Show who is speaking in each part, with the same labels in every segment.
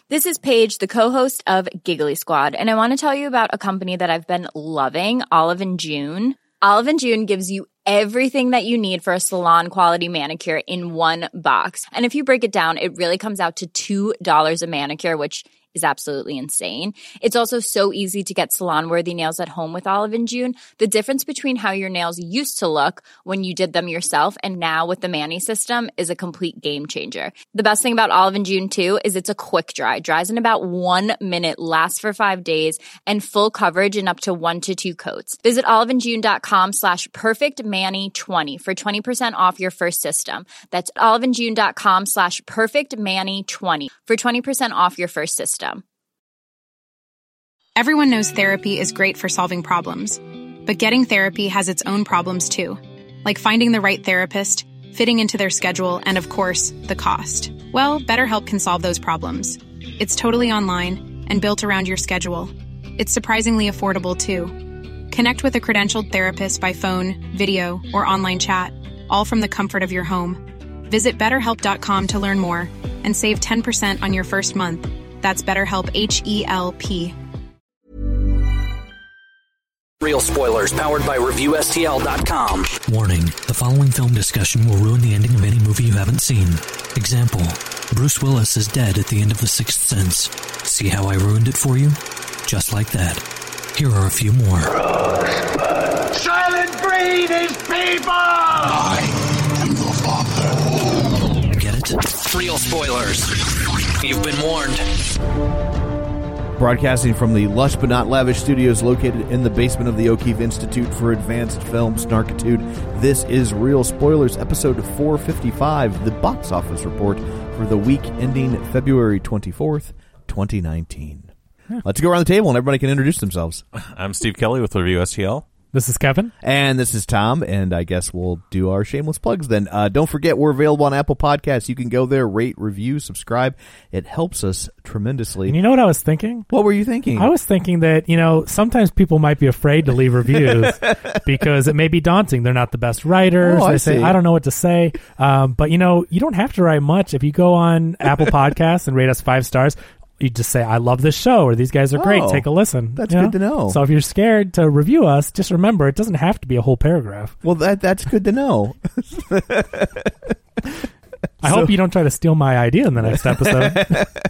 Speaker 1: This is Paige, the co-host of Giggly Squad, and I want to tell you about a company that I've been loving, Olive & June. Olive & June gives you everything that you need for a salon-quality manicure in one box. And if you break it down, it really comes out to $2 a manicure, which is absolutely insane. It's also so easy to get salon-worthy nails at home with Olive & June. The difference between how your nails used to look when you did them yourself and now with the Mani system is a complete game changer. The best thing about Olive & June, too, is it's a quick dry. Dries in about 1 minute, lasts for 5 days, and full coverage in up to 1 to 2 coats. Visit oliveandjune.com/perfectmani20 for 20% off your first system. That's oliveandjune.com/perfectmani20 for 20% off your first system.
Speaker 2: Everyone knows therapy is great for solving problems, but getting therapy has its own problems too, like finding the right therapist, fitting into their schedule, and of course, the cost. Well, BetterHelp can solve those problems. It's totally online and built around your schedule. It's surprisingly affordable too. Connect with a credentialed therapist by phone, video, or online chat, all from the comfort of your home. Visit BetterHelp.com to learn more and save 10% on your first month. That's BetterHelp, H-E-L-P.
Speaker 3: Real spoilers powered by ReviewSTL.com.
Speaker 4: Warning, the following film discussion will ruin the ending of any movie you haven't seen. Example, Bruce Willis is dead at the end of The Sixth Sense. See how I ruined it for you? Just like that. Here are a few more.
Speaker 5: Rosebud. Silent breed is people! I am the father.
Speaker 4: Get it?
Speaker 3: Real spoilers. You've been warned.
Speaker 6: Broadcasting from the lush but not lavish studios located in the basement of the O'Keefe Institute for Advanced Film Snarkitude, this is Real Spoilers, episode 455, the box office report for the week ending February 24th, 2019. Let's go around the table and everybody can introduce themselves.
Speaker 7: I'm Steve Kelly with Review STL.
Speaker 8: This is Kevin.
Speaker 6: And this is Tom, and I guess we'll do our shameless plugs then. Don't forget, we're available on Apple Podcasts. You can go there, rate, review, subscribe. It helps us tremendously.
Speaker 8: And you know what I was thinking?
Speaker 6: What were you thinking?
Speaker 8: I was thinking that, sometimes people might be afraid to leave reviews because it may be daunting. They're not the best writers. They say, I don't know what to say. But, you don't have to write much. If you go on Apple Podcasts and rate us 5 stars, you just say, I love this show, or these guys are great. Take a listen.
Speaker 6: That's good to know.
Speaker 8: So if you're scared to review us, just remember, it doesn't have to be a whole paragraph.
Speaker 6: Well, that's good to know.
Speaker 8: I hope you don't try to steal my idea in the next episode.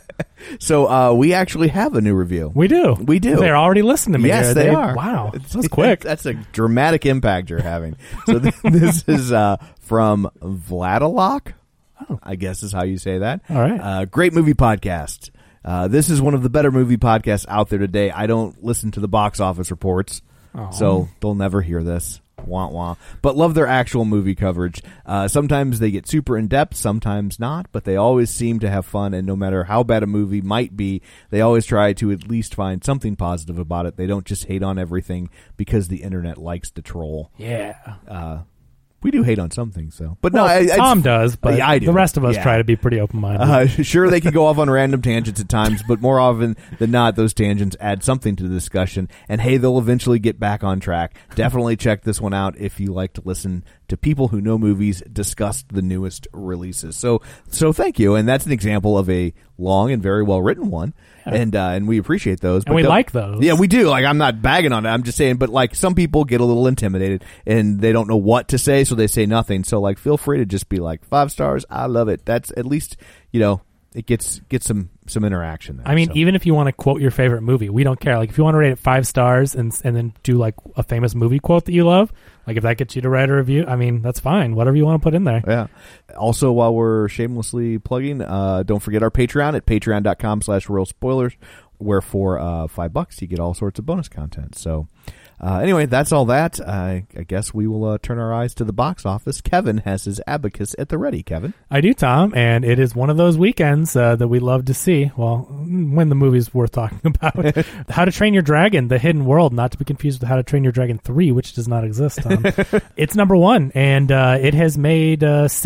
Speaker 6: So we actually have a new review.
Speaker 8: We do. They're already listening to me.
Speaker 6: Yes, they are.
Speaker 8: Wow. That was quick.
Speaker 6: That's a dramatic impact you're having. So this is from Vladilok, I guess is how you say that.
Speaker 8: All right.
Speaker 6: Great movie podcast. This is one of the better movie podcasts out there today. I don't listen to the box office reports, so they'll never hear this. Wah, wah. But love their actual movie coverage. Sometimes they get super in-depth, sometimes not, but they always seem to have fun, and no matter how bad a movie might be, they always try to at least find something positive about it. They don't just hate on everything because the internet likes to troll.
Speaker 8: Yeah.
Speaker 6: We do hate on some things, though. But
Speaker 8: Tom does, but
Speaker 6: yeah, I do.
Speaker 8: The rest of us try to be pretty open-minded.
Speaker 6: Sure, they can go off on random tangents at times, but more often than not, those tangents add something to the discussion. And hey, they'll eventually get back on track. Definitely check this one out if you like to listen to people who know movies discuss the newest releases. So thank you. And that's an example of a long and very well-written one. Yeah. And we appreciate those.
Speaker 8: And we like those.
Speaker 6: Yeah, we do. Like, I'm not bagging on it. I'm just saying, but like some people get a little intimidated and they don't know what to say, so they say nothing. So like, feel free to just be like 5 stars. I love it. That's at least, it gets some interaction there.
Speaker 8: I mean, even if you want to quote your favorite movie, we don't care. Like, if you want to rate it 5 stars and then do like a famous movie quote that you love, like if that gets you to write a review, I mean, that's fine. Whatever you want to put in there.
Speaker 6: Yeah. Also, while we're shamelessly plugging, don't forget our Patreon at patreon.com/real spoilers, where for $5 you get all sorts of bonus content. So anyway, that's all that. I guess we will turn our eyes to the box office. Kevin has his abacus at the ready. Kevin?
Speaker 8: I do, Tom, and it is one of those weekends that we love to see. Well, when the movie's worth talking about. How to Train Your Dragon, The Hidden World, not to be confused with How to Train Your Dragon 3, which does not exist, Tom. It's number 1, and it has made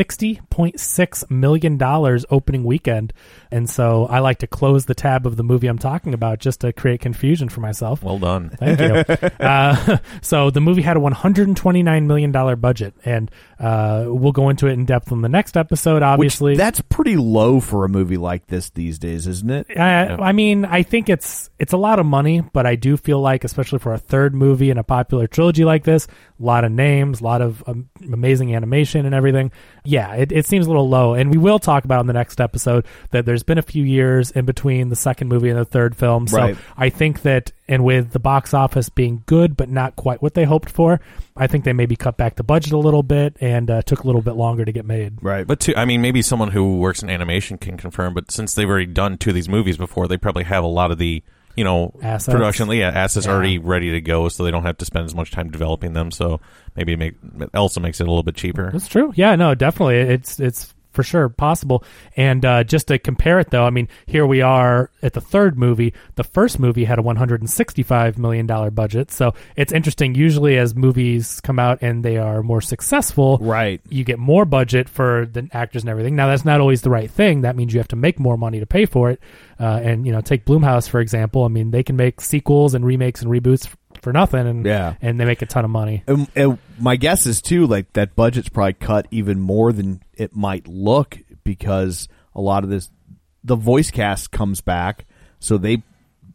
Speaker 8: $60.6 million opening weekend. And so I like to close the tab of the movie I'm talking about just to create confusion for myself.
Speaker 7: Well done.
Speaker 8: Thank you. So the movie had a $129 million budget, and we'll go into it in depth on the next episode, obviously.
Speaker 6: That's pretty low for a movie like this these days, isn't it?
Speaker 8: I mean, I think it's a lot of money, but I do feel like, especially for a third movie in a popular trilogy like this, a lot of names, a lot of amazing animation and everything. Yeah, it seems a little low. And we will talk about in the next episode that there's been a few years in between the second movie and the third film. So
Speaker 6: right.
Speaker 8: I think that, and with the box office being good but not quite what they hoped for, I think they maybe cut back the budget a little bit and took a little bit longer to get made.
Speaker 6: Right.
Speaker 7: But I mean, maybe someone who works in animation can confirm, but since they've already done two of these movies before, they probably have a lot of the,
Speaker 8: assets.
Speaker 7: Production, assets already ready to go, so they don't have to spend as much time developing them. So maybe it also makes it a little bit cheaper.
Speaker 8: That's true. Yeah, no, definitely. It's for sure possible. And just to compare it, though, I mean, here we are at the third movie. The first movie had a $165 million budget. So it's interesting. Usually as movies come out and they are more successful,
Speaker 6: right,
Speaker 8: you get more budget for the actors and everything. Now, that's not always the right thing. That means you have to make more money to pay for it. And take Blumhouse, for example. I mean, they can make sequels and remakes and reboots for nothing, and they make a ton of money.
Speaker 6: And my guess is too, like, that budget's probably cut even more than it might look, because a lot of the voice cast comes back, so they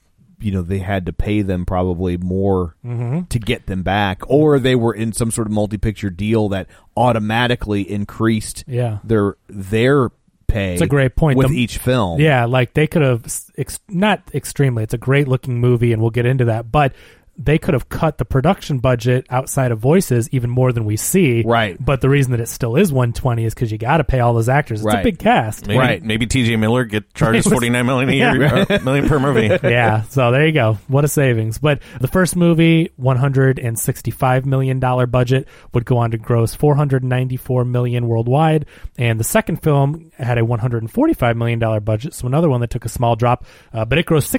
Speaker 6: had to pay them probably more to get them back, or they were in some sort of multi-picture deal that automatically increased their pay.
Speaker 8: It's a great point
Speaker 6: with each film.
Speaker 8: Yeah, like they could have not extremely. It's a great looking movie, and we'll get into that, but they could have cut the production budget outside of voices even more than we see.
Speaker 6: Right.
Speaker 8: But the reason that it still is 120 is because you got to pay all those actors. It's a big cast.
Speaker 7: Maybe T.J. Miller charges $49 million a year, million per movie.
Speaker 8: Yeah. So there you go. What a savings. But the first movie, $165 million budget, would go on to gross $494 million worldwide. And the second film had a $145 million budget, so another one that took a small drop, but it grossed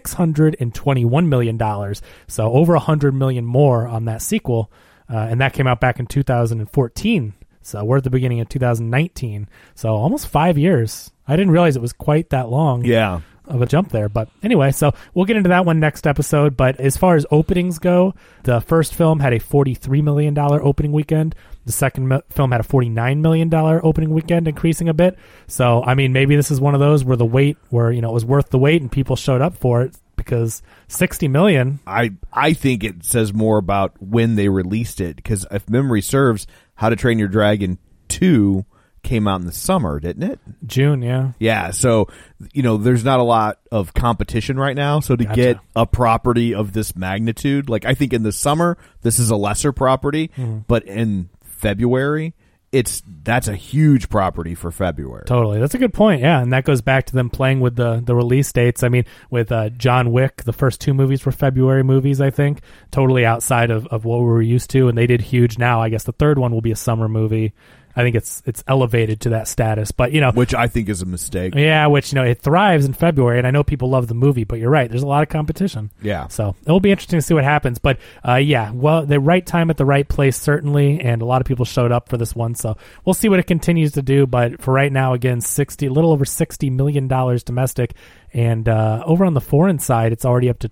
Speaker 8: $621 million. So over $100 million more on that sequel, and that came out back in 2014. So we're at the beginning of 2019. So almost 5 years. I didn't realize it was quite that long.
Speaker 6: Yeah.
Speaker 8: Of a jump there. But anyway, so we'll get into that one next episode. But as far as openings go, the first film had a $43 million opening weekend. The second film had a $49 million opening weekend, increasing a bit. So, I mean, maybe this is one of those where it was worth the wait and people showed up for it, because $60 million.
Speaker 6: I think it says more about when they released it, because if memory serves, How to Train Your Dragon 2 came out in the summer, didn't it?
Speaker 8: June, yeah.
Speaker 6: Yeah, so, there's not a lot of competition right now, so to get a property of this magnitude, like, I think in the summer, this is a lesser property, but in February, that's a huge property for February.
Speaker 8: Totally. That's a good point. Yeah. And that goes back to them playing with the release dates. I mean, with John Wick, the first two movies were February movies, I think, totally outside of what we were used to. And they did huge. Now, I guess the third one will be a summer movie. I think it's elevated to that status, but
Speaker 6: which I think is a mistake.
Speaker 8: Yeah, which it thrives in February, and I know people love the movie, but you're right, there's a lot of competition.
Speaker 6: Yeah,
Speaker 8: so it'll be interesting to see what happens. But the right time at the right place, certainly, and a lot of people showed up for this one, so we'll see what it continues to do. But for right now, again, a little over $60 million domestic, and over on the foreign side, it's already up to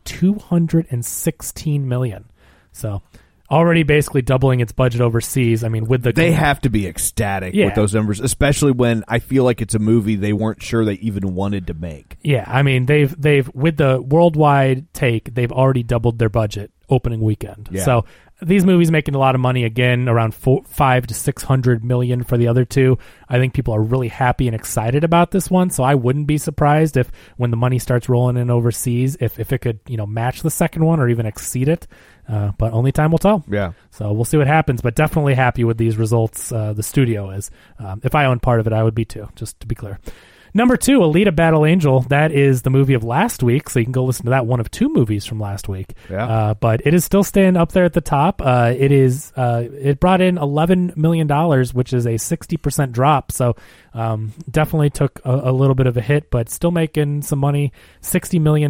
Speaker 8: $216 million. So. Already basically doubling its budget overseas. I mean, they have
Speaker 6: to be ecstatic with those numbers, especially when I feel like it's a movie they weren't sure they even wanted to make.
Speaker 8: Yeah, I mean, they've with the worldwide take, they've already doubled their budget opening weekend. Yeah. So these movies making a lot of money, again, around $500 to $600 million for the other two. I think people are really happy and excited about this one, so I wouldn't be surprised if when the money starts rolling in overseas, if it could match the second one or even exceed it. But only time will tell.
Speaker 6: Yeah.
Speaker 8: So we'll see what happens, but definitely happy with these results. The studio is. If I owned part of it, I would be too, just to be clear. Number 2, Alita Battle Angel. That is the movie of last week, so you can go listen to that, one of two movies from last week.
Speaker 6: Yeah.
Speaker 8: But it is still staying up there at the top. It brought in $11 million, which is a 60% drop, so definitely took a little bit of a hit, but still making some money. $60 million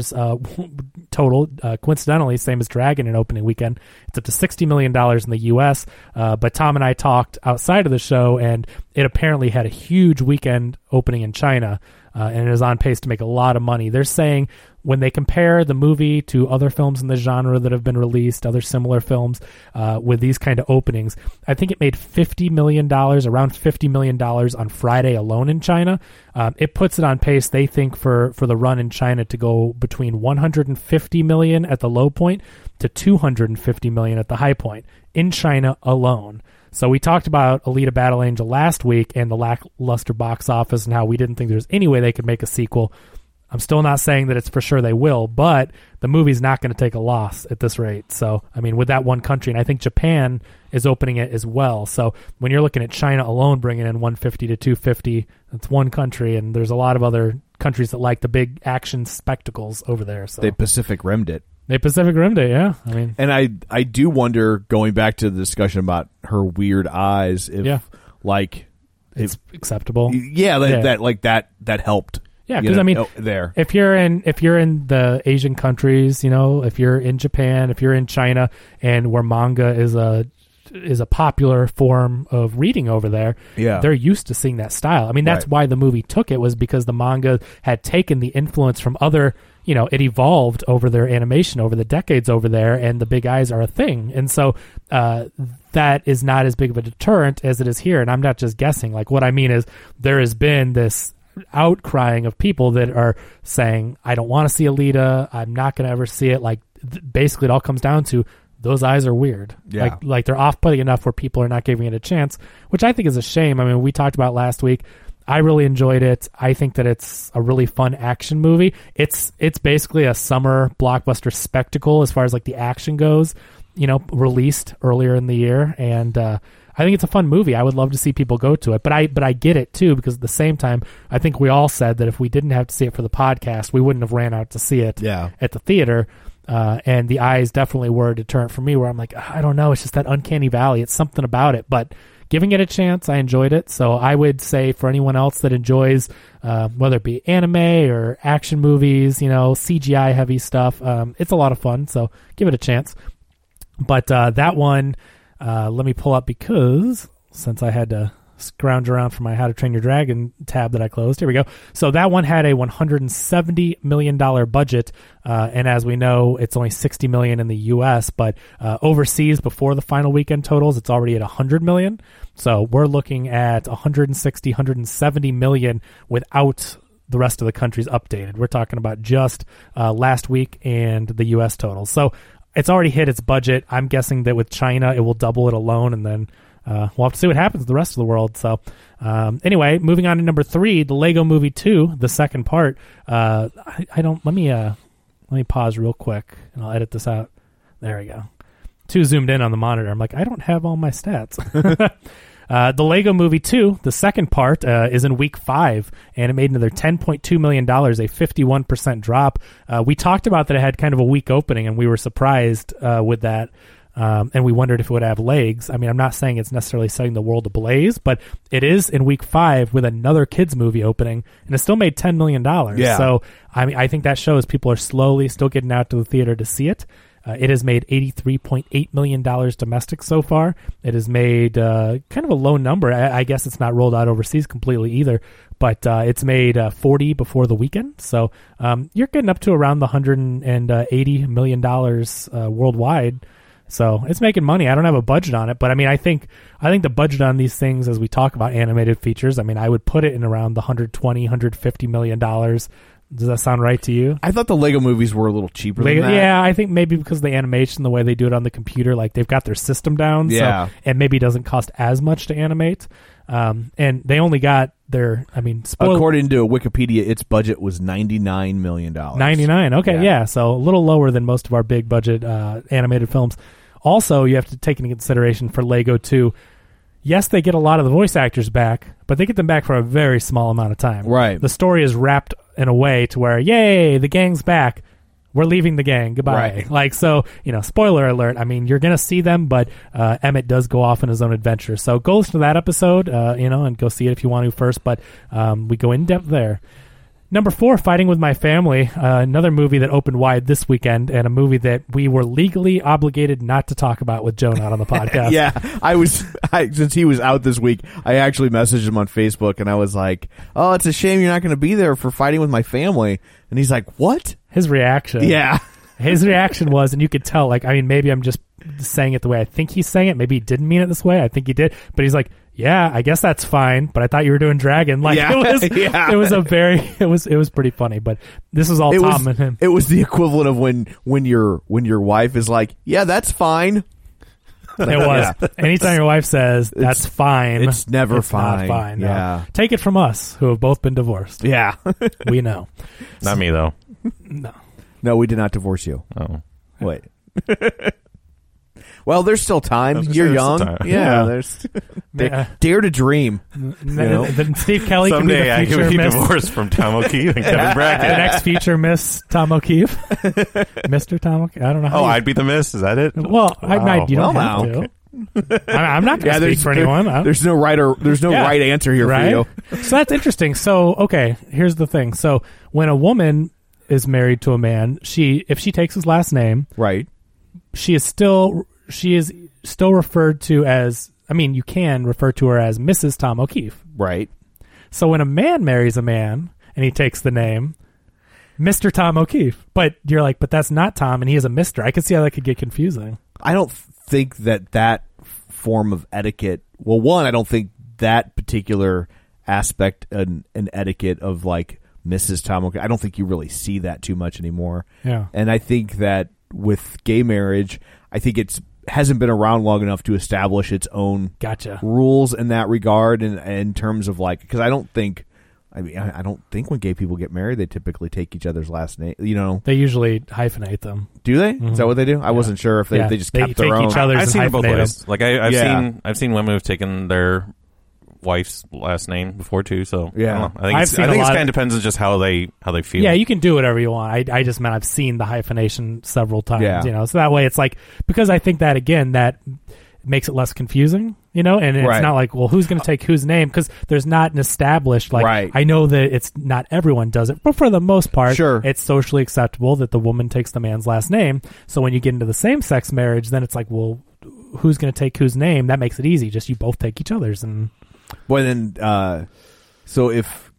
Speaker 8: total. Coincidentally, same as Dragon in opening weekend. It's up to $60 million in the U.S., but Tom and I talked outside of the show, and it apparently had a huge weekend opening in China. and it is on pace to make a lot of money. They're saying when they compare the movie to other films in the genre that have been released, other similar films with these kind of openings, I think it made $50 million, around $50 million on Friday alone in China. It puts it on pace, they think, for the run in China to go between $150 million at the low point to $250 million at the high point in China alone. So we talked about Alita Battle Angel last week and the lackluster box office and how we didn't think there's any way they could make a sequel. I'm still not saying that it's for sure they will, but the movie's not going to take a loss at this rate. So, I mean, with that one country, and I think Japan is opening it as well. So when you're looking at China alone bringing in 150 to 250, that's one country, and there's a lot of other countries that like the big action spectacles over there. So
Speaker 6: they Pacific Rimmed it.
Speaker 8: They Pacific Rimmed it, yeah. I mean,
Speaker 6: and I do wonder, going back to the discussion about her weird eyes, if
Speaker 8: it's acceptable.
Speaker 6: Yeah, that helped.
Speaker 8: Yeah, because I mean, if you're in the Asian countries, if you're in Japan, if you're in China, and where manga is a popular form of reading over there, they're used to seeing that style. I mean, that's why the movie took it, was because the manga had taken the influence from other. It evolved over their animation over the decades over there, and the big eyes are a thing. And so that is not as big of a deterrent as it is here. And I'm not just guessing. Like, what I mean is there has been this outcrying of people that are saying, I don't want to see Alita. I'm not going to ever see it. Like, basically it all comes down to those eyes are weird.
Speaker 6: Yeah.
Speaker 8: Like they're off-putting enough where people are not giving it a chance, which I think is a shame. I mean, we talked about last week. I really enjoyed it. I think that it's a really fun action movie. It's basically a summer blockbuster spectacle as far as like the action goes, released earlier in the year. And I think it's a fun movie. I would love to see people go to it. But I get it too, because at the same time, I think we all said that if we didn't have to see it for the podcast, we wouldn't have ran out to see it at the theater. And the eyes definitely were a deterrent for me, where I'm like, I don't know, it's just that uncanny valley. It's something about it. But giving it a chance, I enjoyed it. So I would say for anyone else that enjoys, whether it be anime or action movies, CGI heavy stuff, it's a lot of fun. So give it a chance. But that one, let me pull up, because since I had to scrounge around for my How to Train Your Dragon tab that I closed. Here we go. So that one had a $170 million budget, and as we know, it's only $60 million in the U.S., but overseas, before the final weekend totals, it's already at $100 million. So we're looking at $170 million without the rest of the countries updated. We're talking about just last week and the U.S. totals. So it's already hit its budget. I'm guessing that with China, it will double it alone, and then we'll have to see what happens with the rest of the world. So anyway, moving on to number 3, the Lego Movie 2, the second part. Let me pause real quick, and I'll edit this out. There we go. Too zoomed in on the monitor. I'm like, I don't have all my stats. The Lego Movie 2, the second part, is in week 5, and it made another $10.2 million, a 51% drop. We talked about that it had kind of a weak opening, and we were surprised with that. And we wondered if it would have legs. I mean, I'm not saying it's necessarily setting the world ablaze, but it is in week 5 with another kids movie opening, and it still made $10 million.
Speaker 6: Yeah.
Speaker 8: So, I mean, I think that shows people are slowly still getting out to the theater to see it. It has made $83.8 million domestic so far. It has made kind of a low number. I guess it's not rolled out overseas completely either, but it's made 40 before the weekend. So you're getting up to around the $180 million worldwide. So it's making money. I don't have a budget on it, but I mean, I think the budget on these things, as we talk about animated features, I mean, I would put it in around the $150 million. Does that sound right to you?
Speaker 6: I thought the Lego movies were a little cheaper than that.
Speaker 8: Yeah, I think maybe because of the animation, the way they do it on the computer, like they've got their system down.
Speaker 6: Yeah.
Speaker 8: So it maybe doesn't cost as much to animate. And they only got their,
Speaker 6: according to Wikipedia, its budget was $99 million.
Speaker 8: 99, okay, yeah. So a little lower than most of our big budget animated films. Also, you have to take into consideration for Lego 2, yes, they get a lot of the voice actors back, but they get them back for a very small amount of time.
Speaker 6: Right.
Speaker 8: The story is wrapped in a way to where, yay, the gang's back. We're leaving the gang. Goodbye.
Speaker 6: Right.
Speaker 8: Spoiler alert. I mean, you're going to see them, but Emmett does go off on his own adventure. So go listen to that episode, and go see it if you want to first. But we go in depth there. Number 4, Fighting with My Family, another movie that opened wide this weekend, and a movie that we were legally obligated not to talk about with Joe not on the podcast.
Speaker 6: Yeah, since he was out this week, I actually messaged him on Facebook, and I was like, "Oh, it's a shame you're not going to be there for Fighting with My Family." And he's like, "What?"
Speaker 8: His reaction.
Speaker 6: Yeah.
Speaker 8: His reaction was, and you could tell, like, I mean, maybe I'm just saying it the way I think he's saying it. Maybe he didn't mean it this way. I think he did. But he's like, yeah, I guess that's fine. But I thought you were doing Dragon. Like,
Speaker 6: yeah.
Speaker 8: it was pretty funny. But this was all Tom and him.
Speaker 6: It was the equivalent of when your wife is like, yeah, that's fine.
Speaker 8: It was. Yeah. Anytime your wife says that's fine,
Speaker 6: it's never fine.
Speaker 8: Not fine. No.
Speaker 6: Yeah.
Speaker 8: Take it from us, who have both been divorced.
Speaker 6: Yeah.
Speaker 8: We know.
Speaker 7: Not me, though.
Speaker 6: No, we did not divorce you.
Speaker 7: Oh.
Speaker 6: Wait. Well, there's still time. You're young. Yeah, there's dare to dream.
Speaker 8: Then Steve Kelly
Speaker 7: someday
Speaker 8: can be the future
Speaker 7: I could be
Speaker 8: miss.
Speaker 7: divorced from Tom O'Keefe and Kevin Brackett.
Speaker 8: The next future Miss Tom O'Keefe, Mr. Tom O'Keefe. I don't know.
Speaker 7: I'd be the Miss. Is that it?
Speaker 8: Well, you don't have to. I'm not going to speak for anyone.
Speaker 6: There's no right answer here for you.
Speaker 8: So that's interesting. So okay, here's the thing. So when a woman is married to a man, if she takes his last name,
Speaker 6: right,
Speaker 8: she is still referred to as, I mean, you can refer to her as Mrs. Tom O'Keefe.
Speaker 6: Right.
Speaker 8: So when a man marries a man and he takes the name Mr. Tom O'Keefe, but you're like, but that's not Tom and he is a Mr. I could see how that could get confusing.
Speaker 6: I don't think that form of etiquette, well, one, I don't think that particular aspect an etiquette of like Mrs. Tom O'Keefe, I don't think you really see that too much anymore.
Speaker 8: Yeah.
Speaker 6: And I think that with gay marriage, I think hasn't been around long enough to establish its own rules in that regard, and in terms of like, because I don't think when gay people get married, they typically take each other's last name.
Speaker 8: They usually hyphenate them.
Speaker 6: Do they? Mm-hmm. Is that what they do? I wasn't sure if they just kept their own.
Speaker 7: I've seen it both ways. Like I've seen women who've taken their wife's last name before too. So
Speaker 6: yeah,
Speaker 7: I think it kind of depends on just how they feel.
Speaker 8: Yeah, you can do whatever you want. I just meant I've seen the hyphenation several times.
Speaker 6: Yeah.
Speaker 8: So that way it's like, because I think that again that makes it less confusing. And it's not like, well, who's going to take whose name? Because there's not an established, like,
Speaker 6: right.
Speaker 8: I know that it's not everyone does it, but for the most part,
Speaker 6: sure,
Speaker 8: it's socially acceptable that the woman takes the man's last name. So when you get into the same-sex marriage, then it's like, well, who's going to take whose name? That makes it easy. Just you both take each other's. And
Speaker 6: well, then, so if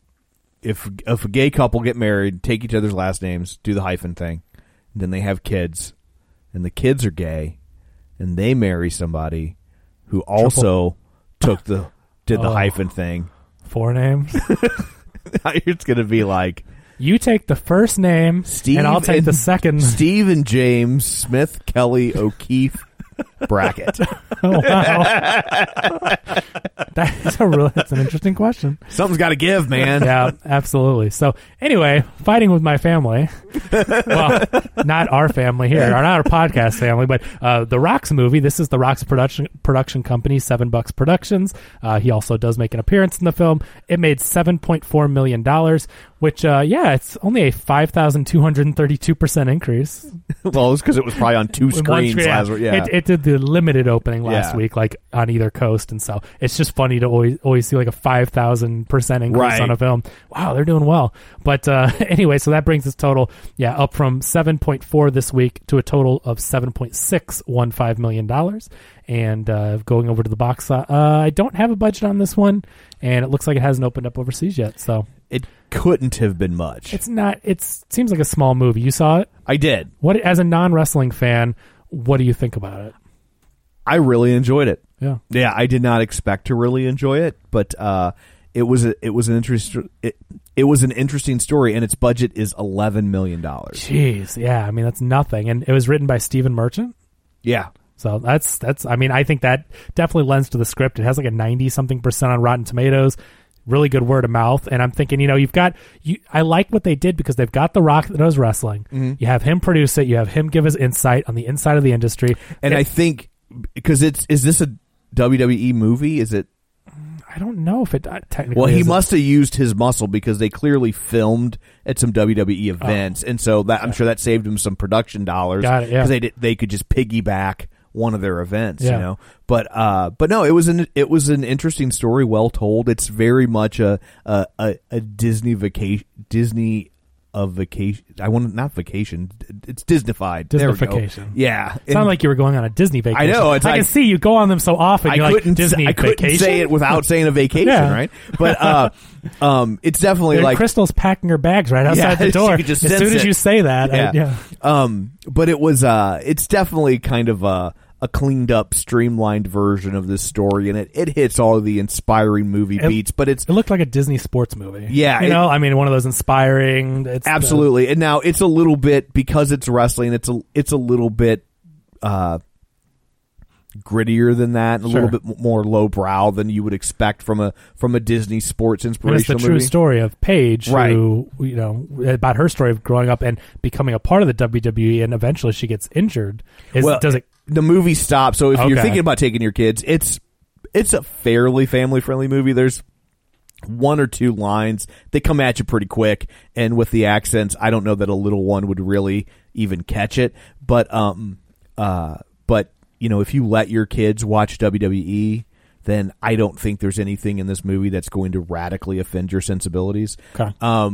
Speaker 6: a gay couple get married, take each other's last names, do the hyphen thing, and then they have kids, and the kids are gay, and they marry somebody who also did the hyphen thing.
Speaker 8: 4 names.
Speaker 6: It's going to be like,
Speaker 8: you take the first name,
Speaker 6: Steve,
Speaker 8: and I'll take the second.
Speaker 6: Steve and James Smith Kelly O'Keefe Brackett.
Speaker 8: Oh, wow. That's an interesting question.
Speaker 6: Something's got to give, man.
Speaker 8: Yeah, absolutely. So anyway, Fighting with My Family. Well, not our family here, or not our podcast family, but The Rock's movie. This is The Rock's production company, $7 Productions. He also does make an appearance in the film. It made $7.4 million, which, it's only a 5,232% increase.
Speaker 6: Well, it's because it was probably on 2 screens last week. Yeah.
Speaker 8: It did the limited opening last week, like on either coast, and so it's just funny to always see like a 5,000% increase on a film. Wow, they're doing well. But anyway, so that brings its total, up from 7.4 this week to a total of $7.615 million. And going over to the box, I don't have a budget on this one, and it looks like it hasn't opened up overseas yet. So
Speaker 6: it couldn't have been much.
Speaker 8: It's not. It seems like a small movie. You saw it?
Speaker 6: I did.
Speaker 8: What, as a non-wrestling fan, what do you think about it?
Speaker 6: I really enjoyed it.
Speaker 8: Yeah.
Speaker 6: I did not expect to really enjoy it, but it was an interesting story, and its budget is $11 million.
Speaker 8: Jeez, yeah. I mean, that's nothing, and it was written by Stephen Merchant.
Speaker 6: Yeah.
Speaker 8: So that's. I mean, I think that definitely lends to the script. It has like a 90-something% on Rotten Tomatoes. Really good word of mouth, and I'm thinking, I like what they did because they've got The Rock that knows wrestling. Mm-hmm. You have him produce it. You have him give his insight on the inside of the industry.
Speaker 6: And I think because is this a WWE movie? Is it?
Speaker 8: I don't know if it technically.
Speaker 6: Well, he must have used his muscle because they clearly filmed at some WWE events, and so that I'm sure that saved him some production dollars.
Speaker 8: Got it. Yeah,
Speaker 6: because they could just piggyback one of their events, you know. But no, it was an interesting story, well told. It's very much a Disney vacation. Not vacation. It's Disneyfied.
Speaker 8: Disneyfication.
Speaker 6: Yeah.
Speaker 8: Sounded like you were going on a Disney vacation.
Speaker 6: I know.
Speaker 8: I can see you go on them so often. You're like, Disney
Speaker 6: I
Speaker 8: vacation?
Speaker 6: couldn't say it without saying a vacation, right? But it's definitely like
Speaker 8: Crystal's packing her bags right outside the door. As soon as you say that,
Speaker 6: but it was it's definitely kind of a cleaned up, streamlined version of this story, and it hits all of the inspiring movie beats. But it
Speaker 8: looked like a Disney sports movie.
Speaker 6: Yeah,
Speaker 8: I mean, one of those inspiring.
Speaker 6: Absolutely, and now it's a little bit, because it's wrestling. It's a little bit grittier than that, a little bit more lowbrow than you would expect from a Disney sports inspirational
Speaker 8: it's the
Speaker 6: movie.
Speaker 8: true story of Paige, who, about her story of growing up and becoming a part of the WWE, and eventually she gets injured.
Speaker 6: The movie stops, so if you're thinking about taking your kids, it's a fairly family-friendly movie. There's one or two lines. They come at you pretty quick, and with the accents, I don't know that a little one would really even catch it. But if you let your kids watch WWE, then I don't think there's anything in this movie that's going to radically offend your sensibilities.
Speaker 8: Okay.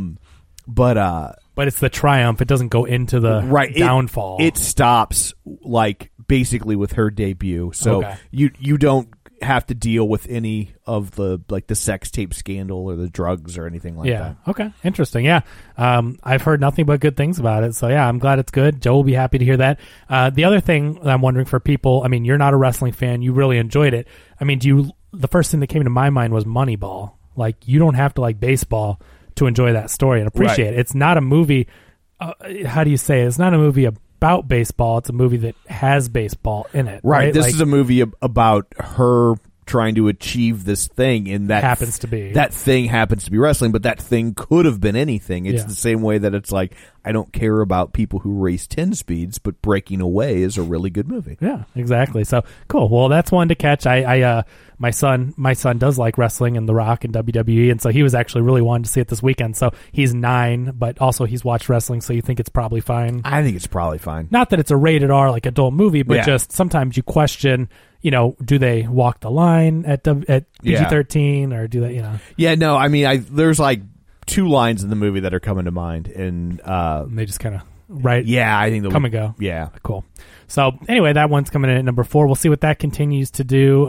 Speaker 6: But
Speaker 8: it's the triumph. It doesn't go into the downfall.
Speaker 6: It stops basically with her debut. So you don't have to deal with any of the sex tape scandal or the drugs or anything like that.
Speaker 8: Okay. Interesting. Yeah. I've heard nothing but good things about it. So yeah, I'm glad it's good. Joe will be happy to hear that. The other thing that I'm wondering for people, I mean, you're not a wrestling fan. You really enjoyed it. I mean, the first thing that came to my mind was Moneyball. Like, you don't have to like baseball to enjoy that story and appreciate it. It's not a movie. How do you say it? It's not a movie about baseball. It's a movie that has baseball in it.
Speaker 6: Right. This is a movie about her trying to achieve this thing, and that thing happens to be wrestling, but that thing could have been anything. It's the same way that it's like, I don't care about people who race 10 speeds, but Breaking Away is a really good movie.
Speaker 8: Yeah, exactly. So cool. Well, that's one to catch. My son does like wrestling and The Rock and WWE, and so he was actually really wanting to see it this weekend. So he's 9, but also he's watched wrestling, so you think it's probably fine.
Speaker 6: I think it's probably fine.
Speaker 8: Not that it's a rated R like adult movie, but just sometimes you question, do they walk the line at PG-13 or do they,
Speaker 6: Yeah, no, I mean, there's like 2 lines in the movie that are coming to mind, and
Speaker 8: they just kind of
Speaker 6: I think
Speaker 8: come and go.
Speaker 6: Yeah,
Speaker 8: cool. So anyway, that one's coming in at number 4. We'll see what that continues to do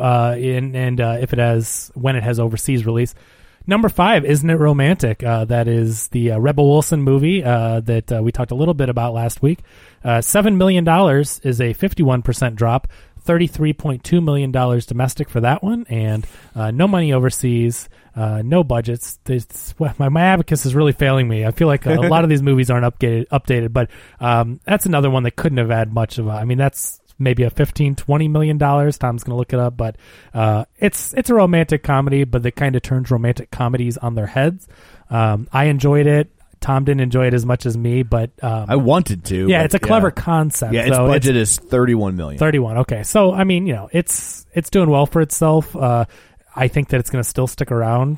Speaker 8: when it has overseas release. Number 5, Isn't It Romantic? That is the Rebel Wilson movie that we talked a little bit about last week. $7 million is a 51% drop. $33.2 million domestic for that one, and no money overseas, no budgets. My abacus is really failing me. I feel like a lot of these movies aren't updated, but that's another one that couldn't have had much of that's maybe a $15-20 million. Tom's going to look it up, but it's a romantic comedy, but that kind of turns romantic comedies on their heads. I enjoyed it. Tom didn't enjoy it as much as me, but
Speaker 6: I wanted to.
Speaker 8: Yeah, it's a clever concept.
Speaker 6: Yeah, its budget is $31 million.
Speaker 8: 31. Okay, so I mean, it's doing well for itself. I think that it's going to still stick around,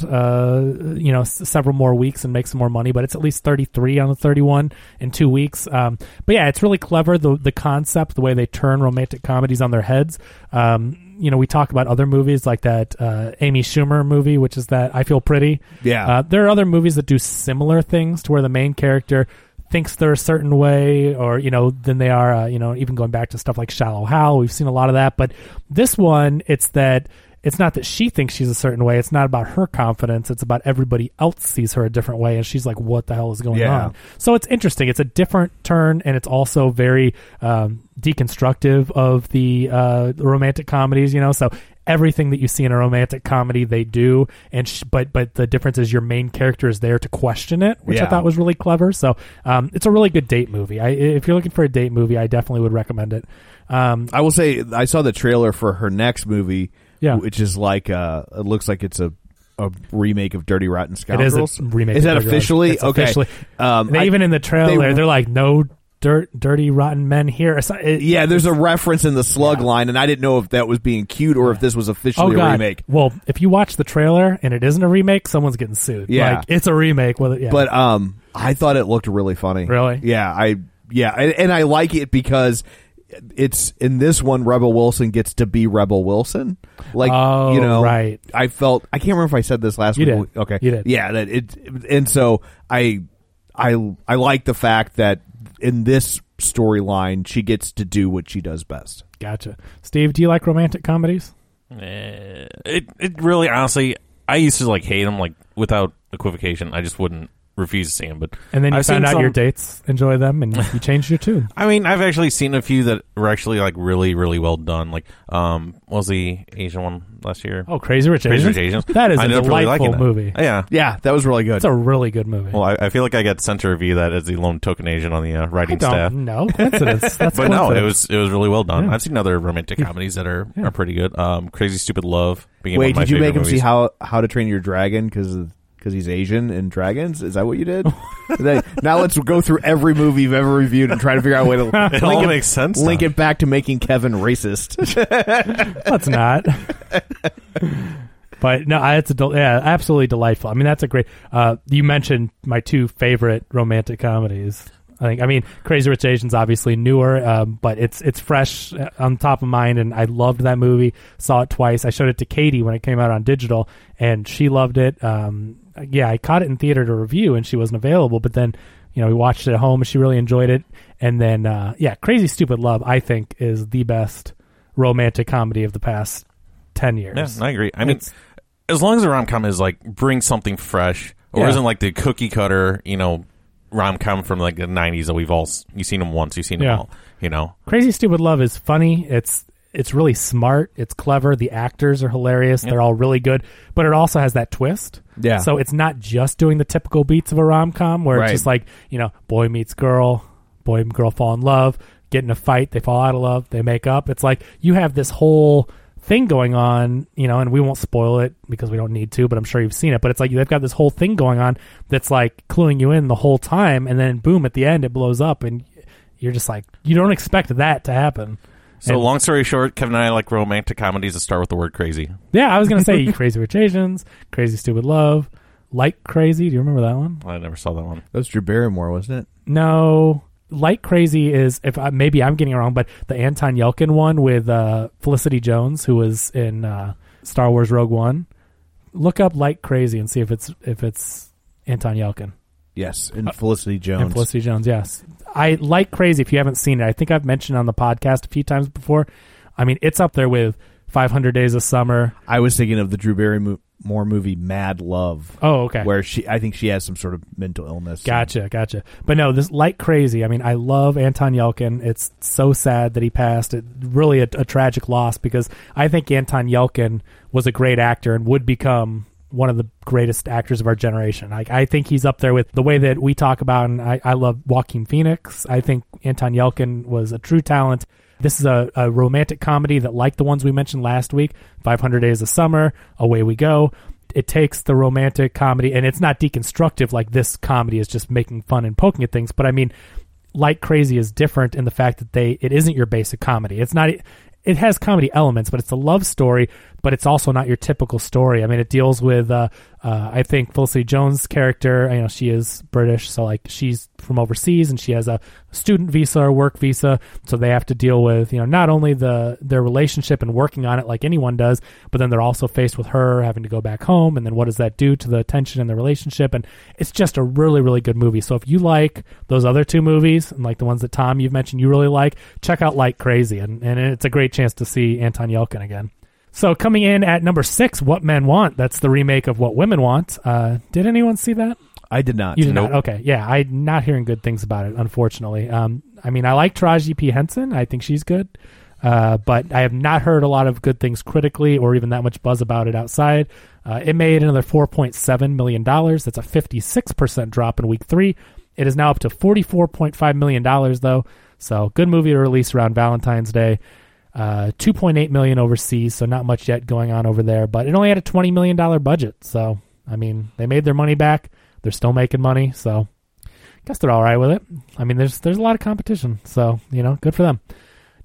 Speaker 8: several more weeks and make some more money. But it's at least 33 on the 31 in 2 weeks. But yeah, it's really clever, the concept, the way they turn romantic comedies on their heads. We talk about other movies like that Amy Schumer movie, which is that I Feel Pretty.
Speaker 6: Yeah.
Speaker 8: There are other movies that do similar things to where the main character thinks they're a certain way, or than they are. Even going back to stuff like Shallow Hal, we've seen a lot of that. But this one, it's not that she thinks she's a certain way. It's not about her confidence. It's about everybody else sees her a different way, and she's like, what the hell is going on? So it's interesting. It's a different turn, and it's also very deconstructive of the romantic comedies, So everything that you see in a romantic comedy, they do, but the difference is your main character is there to question it, which I thought was really clever. So it's a really good date movie. If you're looking for a date movie, I definitely would recommend it.
Speaker 6: I will say I saw the trailer for her next movie.
Speaker 8: Yeah,
Speaker 6: which is like it looks like it's a remake of Dirty Rotten Scoundrels.
Speaker 8: It is a remake.
Speaker 6: Is that officially?
Speaker 8: It's
Speaker 6: okay.
Speaker 8: Officially. Even in the trailer, they're like, no dirty rotten men here.
Speaker 6: There's a reference in the slug line, and I didn't know if that was being cute or if this was officially a remake.
Speaker 8: Well, if you watch the trailer and it isn't a remake, someone's getting sued.
Speaker 6: Yeah,
Speaker 8: like, it's a remake.
Speaker 6: But I thought it looked really funny.
Speaker 8: Really?
Speaker 6: Yeah, and I like it because it's in this one, Rebel Wilson gets to be Rebel Wilson. Like,
Speaker 8: right.
Speaker 6: I can't remember if I said this last week.
Speaker 8: Did.
Speaker 6: Okay.
Speaker 8: You did.
Speaker 6: Yeah. And so I like the fact that in this storyline, she gets to do what she does best.
Speaker 8: Gotcha. Steve, do you like romantic comedies?
Speaker 7: It really, honestly, I used to hate them, without equivocation. I just wouldldn't refuse to see them. But
Speaker 8: and then you
Speaker 7: I've
Speaker 8: found
Speaker 7: seen
Speaker 8: out your dates enjoy them, and you changed your tune.
Speaker 7: I mean, I've actually seen a few that were actually really, really well done. What was the Asian one last year?
Speaker 8: Oh, Crazy Rich Asians. That is a delightful movie.
Speaker 6: Yeah, that was really good.
Speaker 8: It's a really good movie.
Speaker 7: Well, I feel like I got sent to review that as the lone token Asian on the writing staff.
Speaker 8: No coincidence. That's
Speaker 7: but
Speaker 8: coincidence.
Speaker 7: no, it was really well done.
Speaker 8: Yeah.
Speaker 7: I've seen other romantic comedies that are pretty good. Crazy Stupid Love. Being
Speaker 6: Wait,
Speaker 7: one of my
Speaker 6: did you make him
Speaker 7: movies.
Speaker 6: see How to Train Your Dragon because he's Asian in Dragons? Is that what you did? Now let's go through every movie you've ever reviewed and try to figure out a way to
Speaker 7: it all makes sense.
Speaker 6: Link it back to making Kevin racist.
Speaker 8: Let's not. But no, it's absolutely delightful. I mean, that's a great. You mentioned my two favorite romantic comedies. I mean, Crazy Rich Asians obviously newer, but it's fresh on top of mind, and I loved that movie. Saw it twice. I showed it to Katie when it came out on digital, and she loved it. I caught it in theater to review, and she wasn't available. But then, we watched it at home, and she really enjoyed it. And then, Crazy Stupid Love, I think, is the best romantic comedy of the past 10 years.
Speaker 7: Yeah, I agree. I mean, as long as the rom-com is brings something fresh, or isn't the cookie cutter, rom-com from the 90s that you've seen them once, you've seen them all,
Speaker 8: Crazy Stupid Love is funny. It's really smart. It's clever. The actors are hilarious. They're all really good, but it also has that twist.
Speaker 6: Yeah.
Speaker 8: So it's not just doing the typical beats of a rom-com where it's just boy meets girl, boy and girl fall in love, get in a fight, they fall out of love, they make up. It's you have this whole thing going on, and we won't spoil it because we don't need to, but I'm sure you've seen it. But it's they've got this whole thing going on that's cluing you in the whole time, and then boom, at the end it blows up, and you're just you don't expect that to happen.
Speaker 7: So long story short, Kevin and I like romantic comedies that start with the word crazy.
Speaker 8: Yeah, I was going to say Crazy Rich Asians, Crazy Stupid Love, Like Crazy. Do you remember that one?
Speaker 7: I never saw that one.
Speaker 6: That was Drew Barrymore, wasn't it?
Speaker 8: No. Like Crazy is, maybe I'm getting it wrong, but the Anton Yelchin one with Felicity Jones, who was in Star Wars Rogue One. Look up Like Crazy and see if it's Anton Yelchin.
Speaker 6: Yes, and Felicity Jones.
Speaker 8: And Felicity Jones, yes. I Like Crazy, if you haven't seen it. I think I've mentioned on the podcast a few times before. I mean, it's up there with 500 Days of Summer.
Speaker 6: I was thinking of the Drew Barrymore movie Mad Love.
Speaker 8: Oh, okay.
Speaker 6: Where I think she has some sort of mental illness.
Speaker 8: Gotcha. But no, this Like Crazy, I mean, I love Anton Yelchin. It's so sad that he passed. It really a tragic loss because I think Anton Yelchin was a great actor and would become one of the greatest actors of our generation. I think he's up there with the way that we talk about, and I love Joaquin Phoenix. I think Anton Yelchin was a true talent. This is a romantic comedy that, like the ones we mentioned last week, 500 Days of Summer, Away We Go. It takes the romantic comedy, and it's not deconstructive like this comedy is just making fun and poking at things. But I mean, Like Crazy is different in the fact that it isn't your basic comedy. It's not. It has comedy elements, but it's a love story, but it's also not your typical story. I mean, it deals with, I think Felicity Jones' character, she is British, so she's from overseas and she has a student visa or work visa, so they have to deal with, not only their relationship and working on it like anyone does, but then they're also faced with her having to go back home, and then what does that do to the tension in the relationship? And it's just a really, really good movie. So if you like those other two movies, and like the ones that Tom, you've mentioned you really like, check out Like Crazy, and it's a great chance to see Anton Yelchin again. So coming in at number 6, What Men Want. That's the remake of What Women Want. Did anyone see that?
Speaker 6: I did not.
Speaker 8: You did not? Okay. Yeah, I'm not hearing good things about it, unfortunately. I mean, I like Taraji P. Henson. I think she's good. But I have not heard a lot of good things critically or even that much buzz about it outside. It made another $4.7 million. That's a 56% drop in week 3. It is now up to $44.5 million, though. So good movie to release around Valentine's Day. $2.8 million overseas, so not much yet going on over there, but it only had a $20 million budget. So, I mean, they made their money back. They're still making money, so I guess they're all right with it. I mean, there's a lot of competition, so, good for them.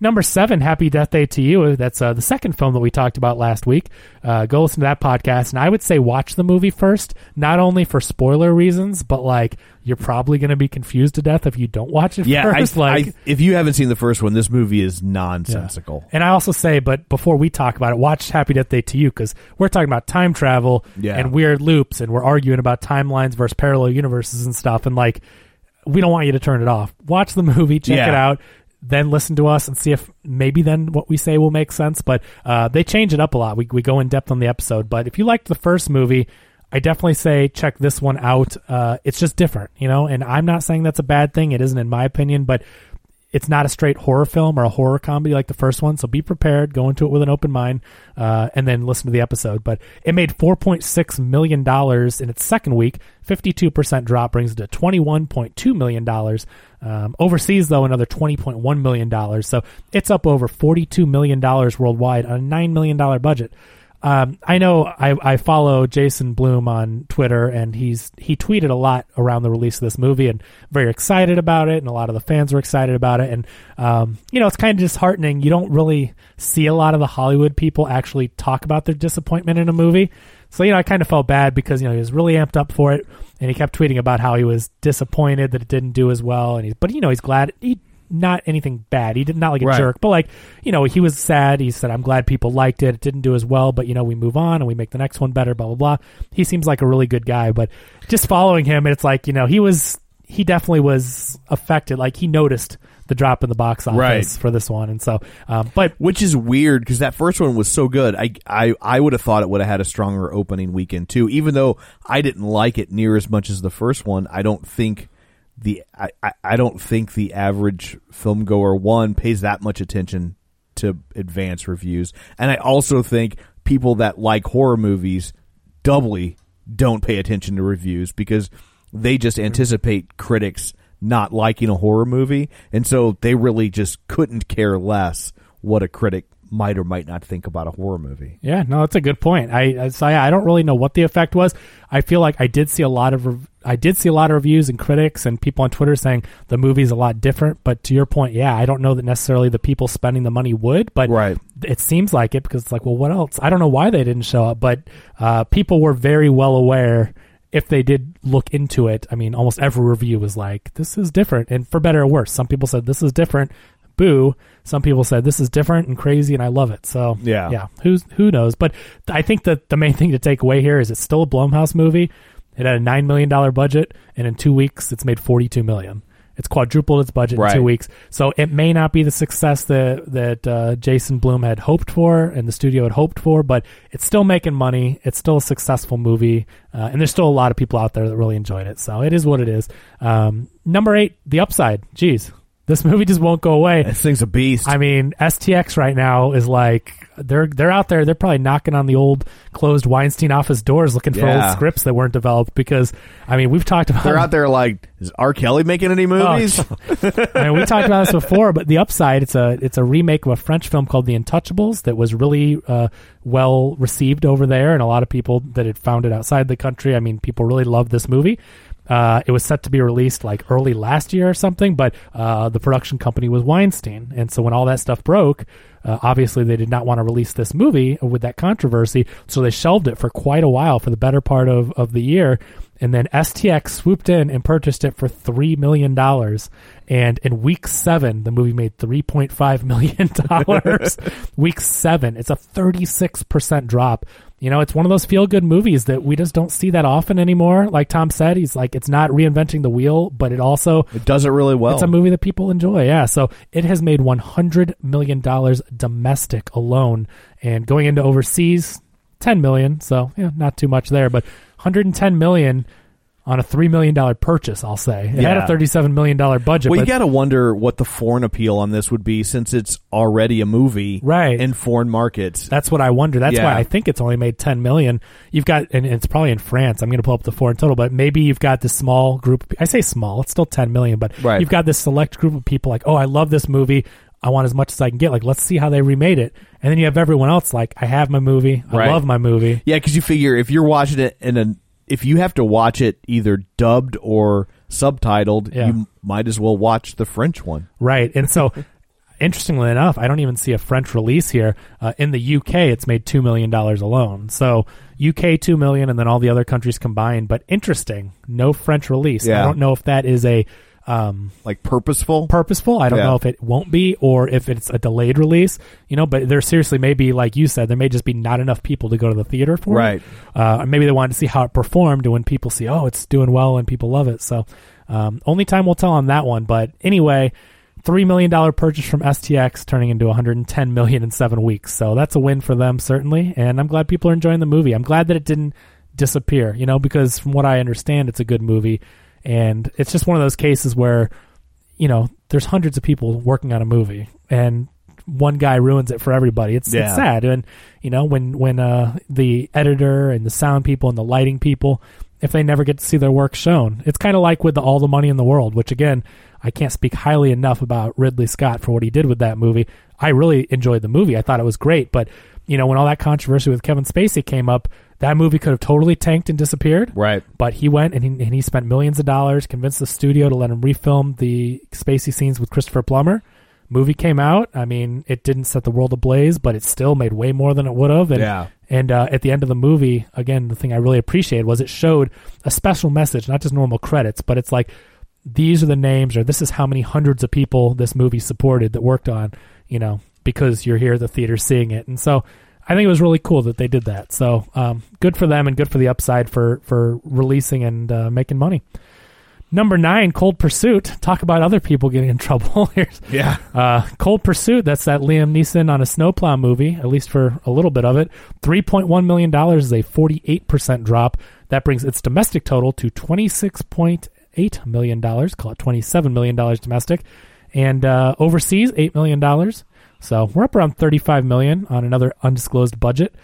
Speaker 8: Number 7, Happy Death Day to You. That's the second film that we talked about last week. Go listen to that podcast. And I would say watch the movie first, not only for spoiler reasons, but like you're probably going to be confused to death if you don't watch it first.
Speaker 6: If you haven't seen the first one, this movie is nonsensical.
Speaker 8: Yeah. And I also say, but before we talk about it, watch Happy Death Day to You, because we're talking about time travel and weird loops, and we're arguing about timelines versus parallel universes and stuff. And like, we don't want you to turn it off. Watch the movie, check it out, then listen to us and see if maybe then what we say will make sense. But they change it up a lot. We go in depth on the episode. But if you liked the first movie, I definitely say check this one out. It's just different, you know, and I'm not saying that's a bad thing. It isn't in my opinion, but it's not a straight horror film or a horror comedy like the first one. So be prepared, go into it with an open mind, and then listen to the episode. But it made $4.6 million in its second week. 52% drop brings it to $21.2 million. Overseas, though, another $20.1 million. So it's up over $42 million worldwide on a $9 million budget. I know I follow Jason Blum on Twitter, and he tweeted a lot around the release of this movie and very excited about it, and a lot of the fans were excited about it. And, you know, it's kind of disheartening. You don't really see a lot of the Hollywood people actually talk about their disappointment in a movie. So, you know, I kind of felt bad because, you know, he was really amped up for it, and he kept tweeting about how he was disappointed that it didn't do as well. But, you know, he's glad not anything bad. He did not like a jerk, but like, you know, he was sad. He said, I'm glad people liked it. It didn't do as well, but you know, we move on and we make the next one better, blah, blah, blah. He seems like a really good guy, but just following him, it's like, you know, he definitely was affected. Like he noticed the drop in the box office for this one. And so, but
Speaker 6: which is weird because that first one was so good. I would have thought it would have had a stronger opening weekend too, even though I didn't like it near as much as the first one. I don't think I don't think the average film goer pays that much attention to advanced reviews, and I also think people that like horror movies doubly don't pay attention to reviews because they just anticipate critics not liking a horror movie, and so they really just couldn't care less what a critic might or might not think about a horror movie.
Speaker 8: Yeah, no, that's a good point. I don't really know what the effect was. I feel like I did see a lot of reviews and critics and people on Twitter saying the movie's a lot different. But to your point, yeah, I don't know that necessarily the people spending the money would, but it seems like it because it's like, well, what else? I don't know why they didn't show up, but people were very well aware. If they did look into it, I mean, almost every review was like, this is different, and for better or worse. Some people said this is different. Boo. Some people said this is different and crazy and I love it. So yeah, who knows? But I think that the main thing to take away here is it's still a Blumhouse movie. It had a $9 million budget, and in 2 weeks it's made $42 million. It's quadrupled its budget in 2 weeks. So it may not be the success that Jason Blum had hoped for and the studio had hoped for, but it's still making money. It's still a successful movie, and there's still a lot of people out there that really enjoyed it. So it is what it is. Number 8, The Upside. Jeez. This movie just won't go away.
Speaker 6: This thing's a beast.
Speaker 8: I mean, STX right now is like they're out there. They're probably knocking on the old closed Weinstein office doors looking for old scripts that weren't developed because, I mean, we've talked about...
Speaker 6: They're out there like, is R. Kelly making any movies?
Speaker 8: I mean, we talked about this before, but The Upside, it's a remake of a French film called The Untouchables that was really well received over there, and a lot of people that had found it outside the country. I mean, people really loved this movie. It was set to be released like early last year or something, but the production company was Weinstein. And so when all that stuff broke, obviously they did not want to release this movie with that controversy. So they shelved it for quite a while, for the better part of the year. And then STX swooped in and purchased it for $3 million. And in week 7, the movie made $3.5 million. Week 7, it's a 36% drop. You know, it's one of those feel-good movies that we just don't see that often anymore. Like Tom said, he's like, it's not reinventing the wheel, but it
Speaker 6: does it really well.
Speaker 8: It's a movie that people enjoy, yeah. So it has made $100 million domestic alone. And going into overseas, $10 million. So, yeah, not too much there, but $110 million on a $3 million purchase, I'll say. It had a $37 million budget.
Speaker 6: Well, you got to wonder what the foreign appeal on this would be since it's already a movie in foreign markets.
Speaker 8: That's what I wonder. That's why I think it's only made $10 million. You've got, and it's probably in France. I'm going to pull up the foreign total, but maybe you've got this small group. I say small, it's still $10 million, but you've got this select group of people like, oh, I love this movie. I want as much as I can get. Like, let's see how they remade it. And then you have everyone else like, I have my movie. I love my movie.
Speaker 6: Yeah, because you figure if you're watching it if you have to watch it either dubbed or subtitled, you might as well watch the French one.
Speaker 8: Right. And so interestingly enough, I don't even see a French release here. In the UK, it's made $2 million alone. So UK $2 million, and then all the other countries combined. But interesting, no French release.
Speaker 6: Yeah.
Speaker 8: I don't know if that is a
Speaker 6: like purposeful.
Speaker 8: I don't know if it won't be or if it's a delayed release. But there seriously may be, like you said, there may just be not enough people to go to the theater for it. Right. Maybe they wanted to see how it performed, and when people see, oh, it's doing well and people love it. So only time will tell on that one. But anyway, $3 million purchase from STX turning into $110 million in 7 weeks. So that's a win for them, certainly. And I'm glad people are enjoying the movie. I'm glad that it didn't disappear, because from what I understand, it's a good movie. And it's just one of those cases where, there's hundreds of people working on a movie and one guy ruins it for everybody. It's sad. And, when the editor and the sound people and the lighting people, if they never get to see their work shown, it's kind of like with All the Money in the World, which again, I can't speak highly enough about Ridley Scott for what he did with that movie. I really enjoyed the movie. I thought it was great. But, when all that controversy with Kevin Spacey came up, that movie could have totally tanked and disappeared. Right. But he went and he spent millions of dollars, convinced the studio to let him refilm the Spacey scenes with Christopher Plummer. Movie came out. I mean, it didn't set the world ablaze, but it still made way more than it would have. And at the end of the movie, again, the thing I really appreciated was it showed a special message, not just normal credits, but it's like, these are the names, or this is how many hundreds of people this movie supported that worked on, because you're here at the theater seeing it. And so I think it was really cool that they did that. So good for them and good for the upside for releasing and making money. Number 9, Cold Pursuit. Talk about other people getting in trouble. Cold Pursuit, that's that Liam Neeson on a snowplow movie, at least for a little bit of it. $3.1 million is a 48% drop. That brings its domestic total to $26.8 million. Call it $27 million domestic. And overseas, $8 million. So we're up around $35 million on another undisclosed budget.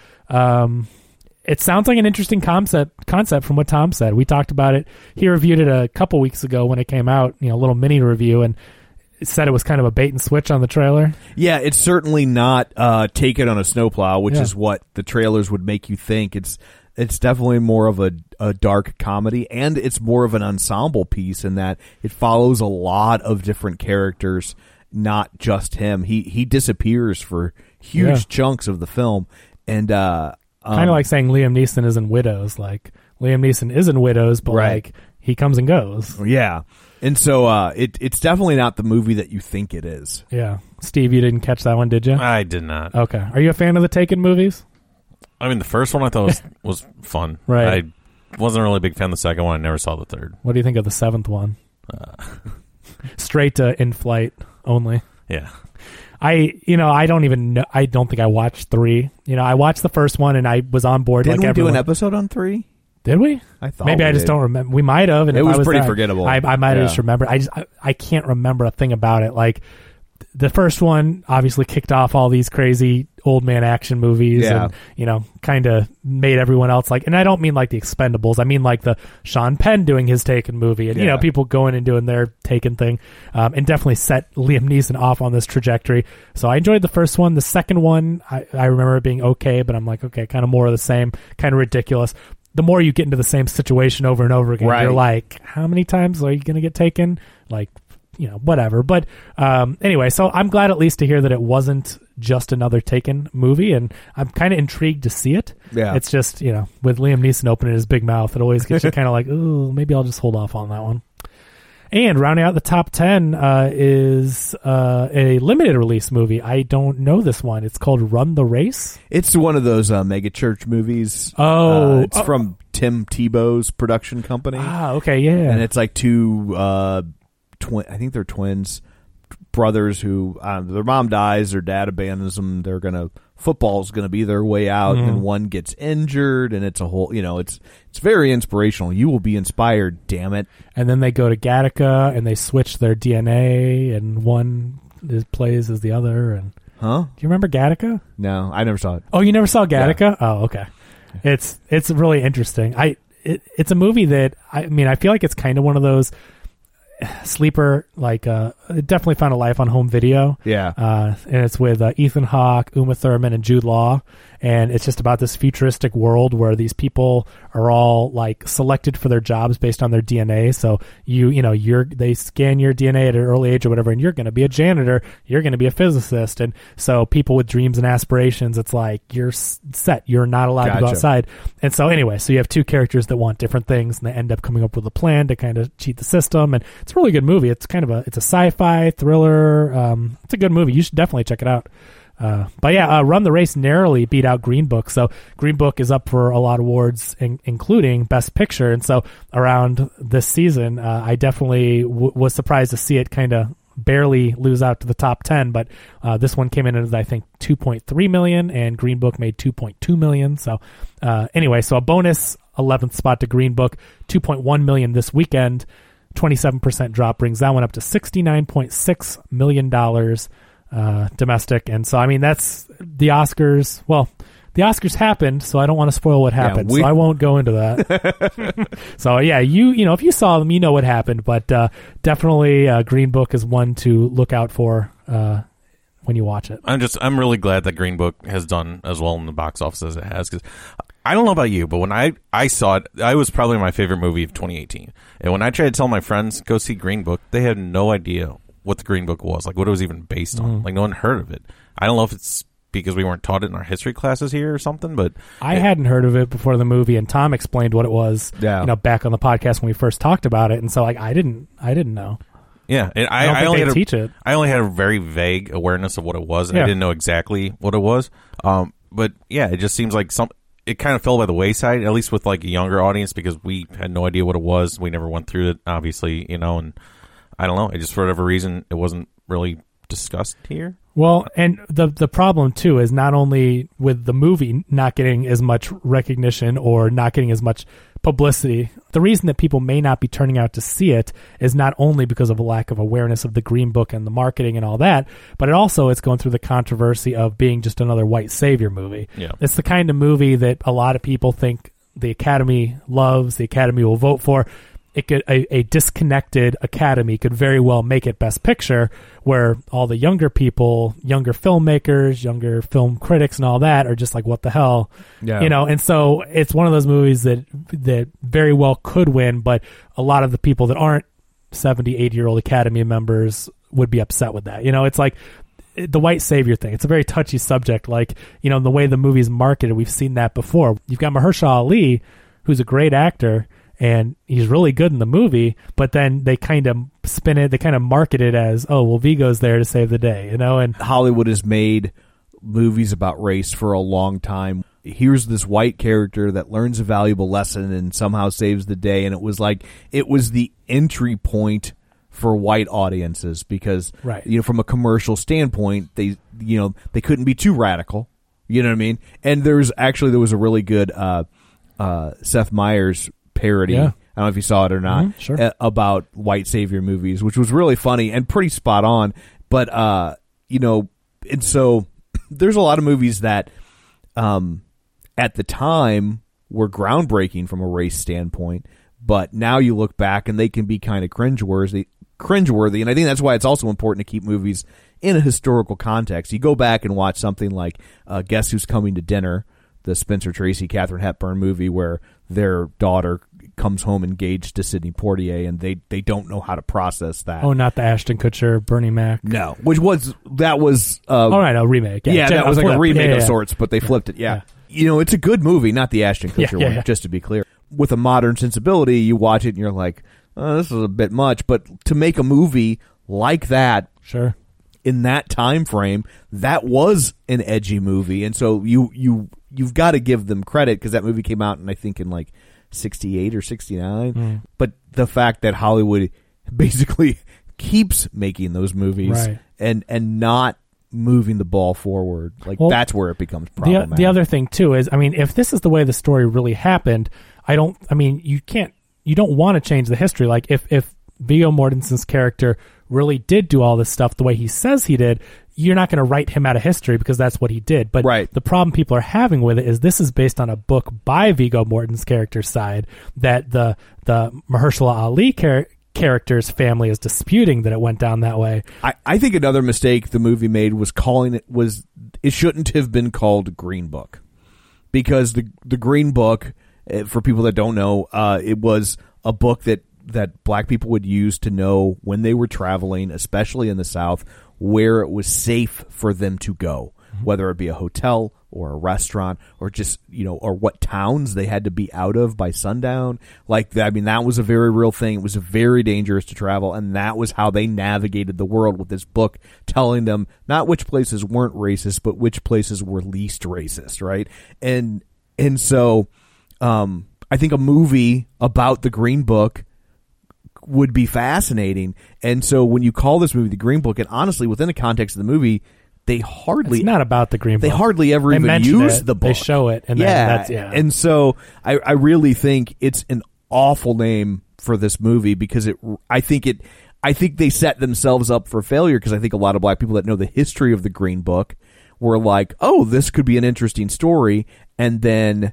Speaker 8: It sounds like an interesting concept from what Tom said. We talked about it. He reviewed it a couple weeks ago when it came out, a little mini review, and said it was kind of a bait and switch on the trailer. Yeah,
Speaker 6: it's certainly not Taken on a Snowplow, which is what the trailers would make you think. It's definitely more of a dark comedy, and it's more of an ensemble piece in that it follows a lot of different characters, not just him. He disappears for huge chunks of the film, and
Speaker 8: kind of like saying Liam Neeson is in Widows. Like, Liam Neeson is in Widows, but like he comes and goes.
Speaker 6: Yeah. And so it's definitely not the movie that you think it is.
Speaker 8: Yeah. Steve, you didn't catch that one, did you?
Speaker 7: I did not.
Speaker 8: Okay. Are you a fan of the Taken movies?
Speaker 7: I mean, the first one I thought was fun.
Speaker 8: Right.
Speaker 7: I wasn't really a big fan of the second one. I never saw the third.
Speaker 8: What do you think of the 7th one? Straight to in-flight only.
Speaker 7: Yeah.
Speaker 8: I don't even know. I don't think I watched 3. I watched the first one and I was on board.
Speaker 6: Didn't
Speaker 8: we
Speaker 6: do an episode on 3?
Speaker 8: Did we?
Speaker 6: I thought
Speaker 8: maybe I just don't remember. We might have. And
Speaker 6: it
Speaker 8: was
Speaker 6: pretty forgettable.
Speaker 8: I might have just remembered. I can't remember a thing about it. Like, the first one obviously kicked off all these crazy old man action movies and, kind of made everyone else like, and I don't mean like the Expendables. I mean like the Sean Penn doing his Taken movie and, people going and doing their Taken thing, and definitely set Liam Neeson off on this trajectory. So I enjoyed the first one. The second one, I remember it being okay, but I'm like, okay, kind of more of the same, kind of ridiculous. The more you get into the same situation over and over again, you're like, how many times are you going to get taken? Like, whatever. But anyway, so I'm glad at least to hear that it wasn't just another Taken movie, and I'm kind of intrigued to see it. Yeah. It's just, with Liam Neeson opening his big mouth, it always gets you kind of like, oh, maybe I'll just hold off on that one. And rounding out the top 10 is a limited release movie. I don't know this one. It's called Run the Race.
Speaker 6: It's one of those mega church movies. It's from Tim Tebow's production company.
Speaker 8: Ah, okay, yeah.
Speaker 6: And it's like two I think they're twins, brothers who their mom dies, their dad abandons them. Football's gonna be their way out, and one gets injured, and it's a whole, it's very inspirational. You will be inspired, damn it.
Speaker 8: And then they go to Gattaca, and they switch their DNA, and one plays as the other. And do you remember Gattaca?
Speaker 6: No, I never saw it.
Speaker 8: Oh, you never saw Gattaca? Yeah. Oh, okay. It's really interesting. It's a movie that I feel like it's kind of one of those. sleeper, like it definitely found a life on home video.
Speaker 6: Yeah.
Speaker 8: And it's with Ethan Hawke, Uma Thurman, and Jude Law. And it's just about this futuristic world where these people are all like selected for their jobs based on their DNA. So they scan your DNA at an early age or whatever, and you're going to be a janitor, you're going to be a physicist. And so people with dreams and aspirations, it's like you're set. You're not allowed to go outside. And so anyway, so you have two characters that want different things, and they end up coming up with a plan to kind of cheat the system. And it's a really good movie. It's kind of it's a sci-fi thriller. It's a good movie. You should definitely check it out. But yeah, Run the Race narrowly beat out Green Book. So Green Book is up for a lot of awards, including Best Picture. And so around this season, I definitely was surprised to see it kind of barely lose out to the top 10. But this one came in at, I think, $2.3 million, and Green Book made $2.2 million. So anyway, so a bonus 11th spot to Green Book, $2.1 million this weekend. 27% drop brings that one up to $69.6 million domestic. And so, I mean, that's the Oscars. Well, the Oscars happened, so I don't want to spoil what happened, so I won't go into that. So, yeah, you know, if you saw them, you know what happened. But definitely Green Book is one to look out for when you watch it.
Speaker 7: I'm really glad that Green Book has done as well in the box office as it has, because I don't know about you, but when I saw it, it was probably my favorite movie of 2018. And when I tried to tell my friends, go see Green Book, they had no idea what the Green Book was, like what it was even based on. Like no one heard of it. I don't know if it's because we weren't taught it in our history classes here or something, but
Speaker 8: I hadn't heard of it before the movie, and Tom explained what it was, back on the podcast when we first talked about it. And so like I didn't know.
Speaker 7: Yeah, and I only had teach it. I only had a very vague awareness of what it was. And I didn't know exactly what it was. But yeah, it just seems like it kind of fell by the wayside, at least with like a younger audience, because we had no idea what it was. We never went through it, obviously, and I don't know. It just, for whatever reason, it wasn't really discussed here.
Speaker 8: Well, and the problem, too, is not only with the movie not getting as much recognition or not getting as much publicity, the reason that people may not be turning out to see it is not only because of a lack of awareness of the Green Book and the marketing and all that, but it's going through the controversy of being just another white savior movie.
Speaker 7: Yeah.
Speaker 8: It's the kind of movie that a lot of people think the Academy loves, the Academy will vote for. A disconnected Academy could very well make it Best Picture, where all the younger people, younger filmmakers, younger film critics and all that are just like, what the hell? Yeah. And so it's one of those movies that very well could win, but a lot of the people that aren't 70, 80-year-old Academy members would be upset with that. It's like the white savior thing. It's a very touchy subject. Like, the way the movie's marketed, we've seen that before. You've got Mahershala Ali, who's a great actor, and he's really good in the movie, but then they kind of spin it, they kind of market it as, oh, well, Viggo's there to save the day, and
Speaker 6: Hollywood has made movies about race for a long time. Here's this white character that learns a valuable lesson and somehow saves the day, and it was the entry point for white audiences because, from a commercial standpoint, they couldn't be too radical, you know what I mean? And there was a really good Seth Meyers parody. Yeah. I don't know if you saw it or not.
Speaker 8: Sure.
Speaker 6: About white savior movies, which was really funny and pretty spot on. But and so there's a lot of movies that at the time were groundbreaking from a race standpoint, but now you look back and they can be kind of cringeworthy, and I think that's why it's also important to keep movies in a historical context. You go back and watch something like Guess Who's Coming to Dinner, the Spencer Tracy, Katharine Hepburn movie where their daughter comes home engaged to Sidney Poitier, and they don't know how to process that.
Speaker 8: Oh, not the Ashton Kutcher, Bernie Mac.
Speaker 6: No, that was
Speaker 8: a remake.
Speaker 6: Yeah, that was like a remake of sorts, but they flipped it. Yeah. It's a good movie, not the Ashton Kutcher one, just to be clear. With a modern sensibility, you watch it and you're like, oh, this is a bit much. But to make a movie like that,
Speaker 8: sure,
Speaker 6: in that time frame, that was an edgy movie, and so you've got to give them credit because that movie came out, and I think in like 68 or 69. But the fact that Hollywood basically keeps making those movies and not moving the ball forward, that's where it becomes problematic.
Speaker 8: The other thing too is, if this is the way the story really happened, you don't want to change the history. Like if Viggo Mortensen's character really did do all this stuff the way he says he did, you're not going to write him out of history because that's what he did. But the problem people are having with it is this is based on a book by Viggo Mortensen's character's side that the Mahershala Ali character's family is disputing that it went down that way.
Speaker 6: I think another mistake the movie made was it shouldn't have been called Green Book, because the Green Book, for people that don't know, it was a book that black people would use to know when they were traveling, especially in the South, where it was safe for them to go, whether it be a hotel or a restaurant or just, or what towns they had to be out of by sundown. Like, I mean, that was a very real thing. It was very dangerous to travel, and that was how they navigated the world, with this book telling them not which places weren't racist, but which places were least racist, right? And so I think a movie about the Green Book would be fascinating. And so when you call this movie The Green Book, and honestly, within the context of the movie, it's
Speaker 8: not about the Green Book.
Speaker 6: They hardly ever even use the book.
Speaker 8: They show it, and
Speaker 6: And so I really think it's an awful name for this movie, because I think they set themselves up for failure, because I think a lot of black people that know the history of the Green Book were like, oh, this could be an interesting story, and then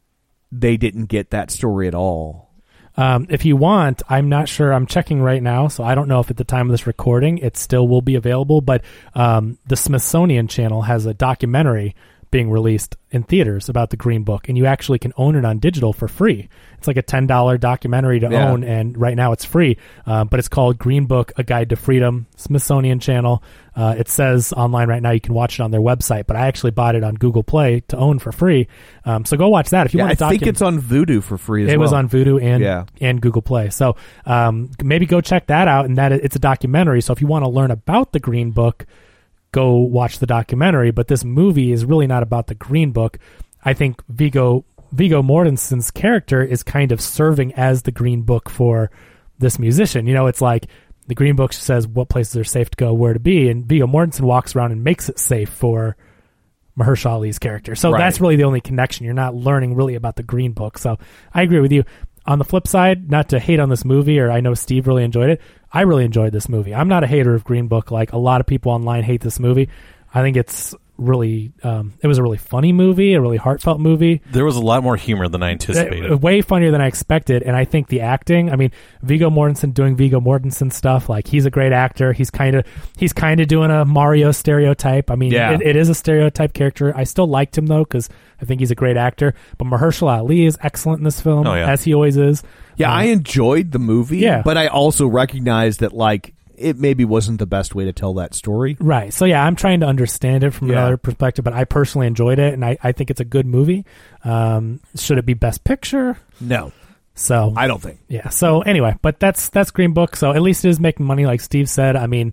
Speaker 6: they didn't get that story at all.
Speaker 8: If you want, I'm not sure. I'm checking right now, so I don't know if at the time of this recording it still will be available. But the Smithsonian Channel has a documentary being released in theaters about the Green Book, and you actually can own it on digital for free. It's like a $10 documentary to own, and right now it's free. But it's called Green Book: A Guide to Freedom. Smithsonian Channel. It says online right now you can watch it on their website, but I actually bought it on Google Play to own for free. So go watch that if you want to.
Speaker 6: I think it's on Vudu for free as well.
Speaker 8: It was on Vudu and Google Play. So maybe go check that out. And it's a documentary. So if you want to learn about the Green Book, go watch the documentary. But this movie is really not about the Green Book. I think Viggo Mortensen's character is kind of serving as the Green Book for this musician. It's like the Green Book says what places are safe to go, where to be, and Viggo Mortensen walks around and makes it safe for Mahershala Ali's character. So that's really the only connection. You're not learning really about the Green Book. So I agree with you. On the flip side, not to hate on this movie, or I know Steve really enjoyed it, I really enjoyed this movie. I'm not a hater of Green Book like a lot of people online hate this movie. I think it's really it was a really funny movie, a really heartfelt movie.
Speaker 7: There was a lot more humor than I anticipated.
Speaker 8: Way funnier than I expected, and I think the acting, I mean, Viggo Mortensen doing Viggo Mortensen stuff, like he's a great actor. He's kind of doing a Mario stereotype. I mean, it is a stereotype character. I still liked him though, because I think he's a great actor. But Mahershala Ali is excellent in this film, as he always is.
Speaker 6: Yeah, I enjoyed the movie, but I also recognized that it maybe wasn't the best way to tell that story.
Speaker 8: Right. So, I'm trying to understand it from another perspective, but I personally enjoyed it, and I think it's a good movie. Should it be Best Picture?
Speaker 6: No.
Speaker 8: So
Speaker 6: I don't think.
Speaker 8: Yeah. So anyway, but that's Green Book. So at least it is making money, like Steve said. I mean,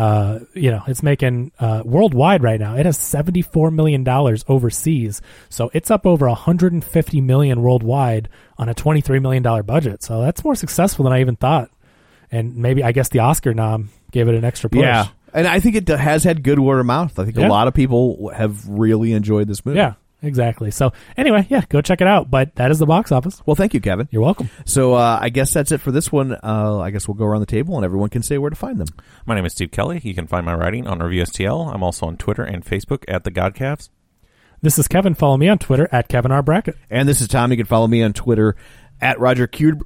Speaker 8: it's making worldwide right now. It has $74 million overseas. So it's up over $150 million worldwide on a $23 million budget. So that's more successful than I even thought. And maybe, I guess, the Oscar nom gave it an extra push.
Speaker 6: Yeah. And I think it has had good word of mouth. I think a lot of people have really enjoyed this movie.
Speaker 8: Yeah. Exactly. So anyway, go check it out. But that is the box office.
Speaker 6: Well, thank you, Kevin.
Speaker 8: You're welcome.
Speaker 6: So I guess that's it for this one. I guess we'll go around the table and everyone can say where to find them.
Speaker 7: My name is Steve Kelly. You can find my writing on Review STL. I'm also on Twitter and Facebook at The Godcavs.
Speaker 8: This is Kevin. Follow me on Twitter at Kevin R. Brackett.
Speaker 6: And this is Tom. You can follow me on Twitter at Roger Kubert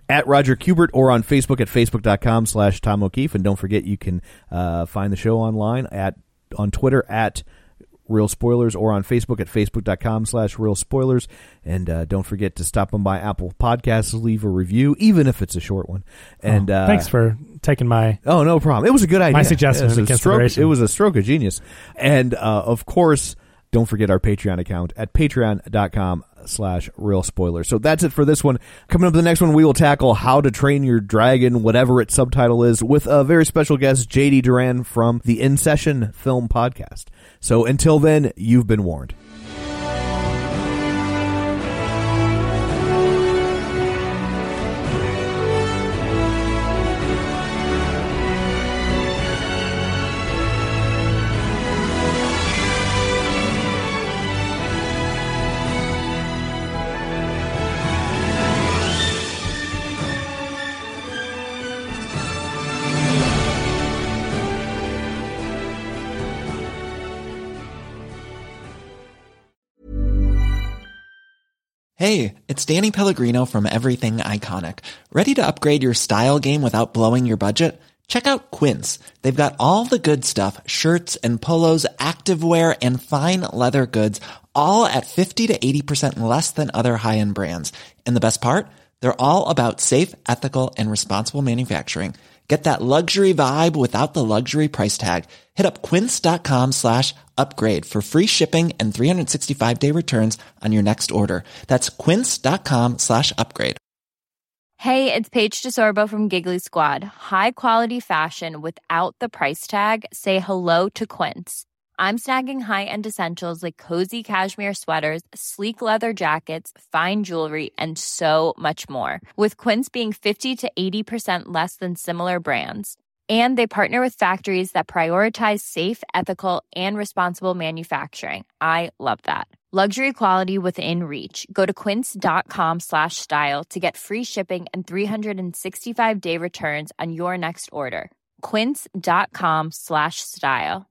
Speaker 6: or on Facebook at facebook.com/Tom O'Keefe. And don't forget, you can find the show online on Twitter at Real Spoilers or on Facebook at facebook.com/Real Spoilers. And don't forget to stop on by Apple Podcasts, leave a review, even if it's a short one. And
Speaker 8: thanks for taking my...
Speaker 6: Oh, no problem. It was a good idea.
Speaker 8: My suggestion into consideration.
Speaker 6: It was a stroke of genius. And, of course, don't forget our Patreon account at patreon.com/Real Spoilers. So that's it for this one. Coming up the next one, we will tackle How to Train Your Dragon, whatever its subtitle is, with a very special guest, J.D. Duran from the In Session Film Podcast. So until then, you've been warned.
Speaker 9: Hey, it's Danny Pellegrino from Everything Iconic. Ready to upgrade your style game without blowing your budget? Check out Quince. They've got all the good stuff, shirts and polos, activewear, and fine leather goods, all at 50 to 80% less than other high-end brands. And the best part? They're all about safe, ethical, and responsible manufacturing. Get that luxury vibe without the luxury price tag. Hit up quince.com/upgrade for free shipping and 365-day returns on your next order. That's quince.com/upgrade.
Speaker 1: Hey, it's Paige DeSorbo from Giggly Squad. High quality fashion without the price tag. Say hello to Quince. I'm snagging high-end essentials like cozy cashmere sweaters, sleek leather jackets, fine jewelry, and so much more. With Quince being 50 to 80% less than similar brands. And they partner with factories that prioritize safe, ethical, and responsible manufacturing. I love that. Luxury quality within reach. Go to quince.com/style to get free shipping and 365-day returns on your next order. Quince.com/style.